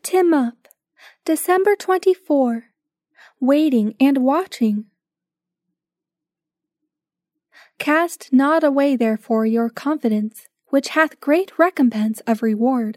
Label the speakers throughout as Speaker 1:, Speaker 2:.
Speaker 1: Lift him up. December 24. Waiting and watching. Cast not away therefore your confidence, which hath great recompense of reward.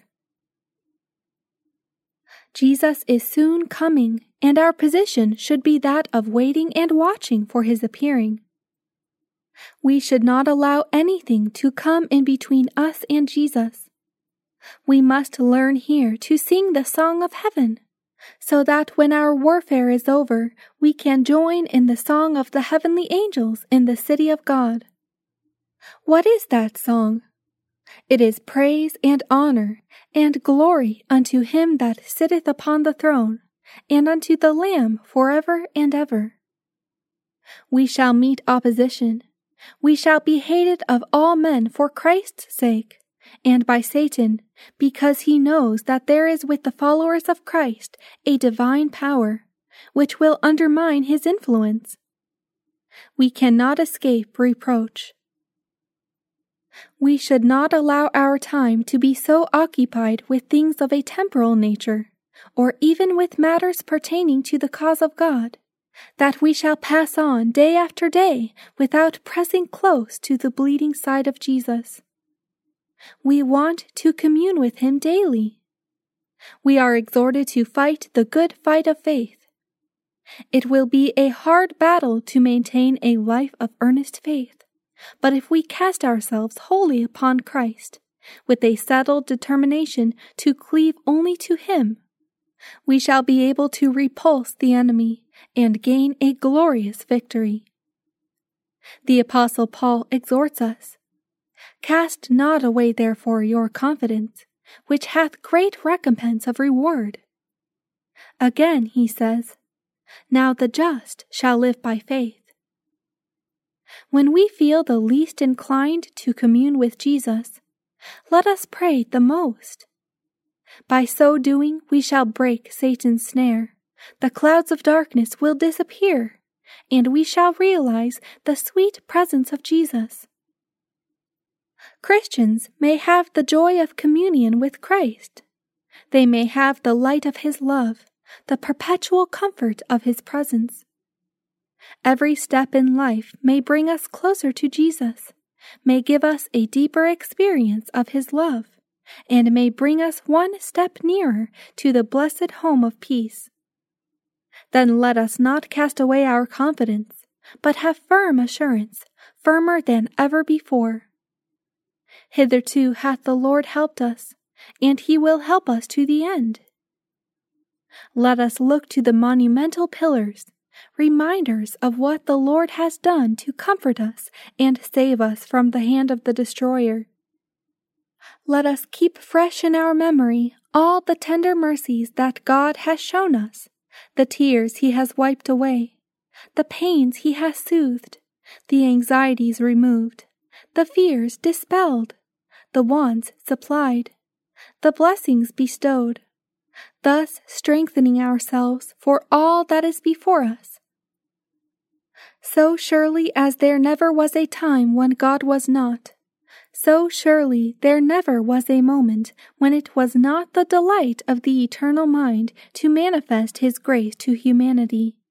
Speaker 1: Jesus is soon coming, and our position should be that of waiting and watching for his appearing. We should not allow anything to come in between us and Jesus. We must learn here to sing the song of heaven, so that when our warfare is over, we can join in the song of the heavenly angels in the city of God. What is that song? It is praise and honor and glory unto him that sitteth upon the throne, and unto the Lamb forever and ever. We shall meet opposition. We shall be hated of all men for Christ's sake, and by Satan, because he knows that there is with the followers of Christ a divine power, which will undermine his influence. We cannot escape reproach. We should not allow our time to be so occupied with things of a temporal nature, or even with matters pertaining to the cause of God, that we shall pass on day after day without pressing close to the bleeding side of Jesus. We want to commune with him daily. We are exhorted to fight the good fight of faith. It will be a hard battle to maintain a life of earnest faith, but if we cast ourselves wholly upon Christ, with a settled determination to cleave only to him, we shall be able to repulse the enemy and gain a glorious victory. The Apostle Paul exhorts us, "Cast not away therefore your confidence, which hath great recompense of reward." Again he says, "Now the just shall live by faith." When we feel the least inclined to commune with Jesus, let us pray the most. By so doing, we shall break Satan's snare, the clouds of darkness will disappear, and we shall realize the sweet presence of Jesus. Christians may have the joy of communion with Christ. They may have the light of his love, the perpetual comfort of his presence. Every step in life may bring us closer to Jesus, may give us a deeper experience of his love, and may bring us one step nearer to the blessed home of peace. Then let us not cast away our confidence, but have firm assurance, firmer than ever before. Hitherto hath the Lord helped us, and he will help us to the end. Let us look to the monumental pillars, reminders of what the Lord has done to comfort us and save us from the hand of the destroyer. Let us keep fresh in our memory all the tender mercies that God has shown us, the tears he has wiped away, the pains he has soothed, the anxieties removed, the fears dispelled, the wants supplied, the blessings bestowed, thus strengthening ourselves for all that is before us. So surely as there never was a time when God was not, so surely there never was a moment when it was not the delight of the eternal mind to manifest his grace to humanity.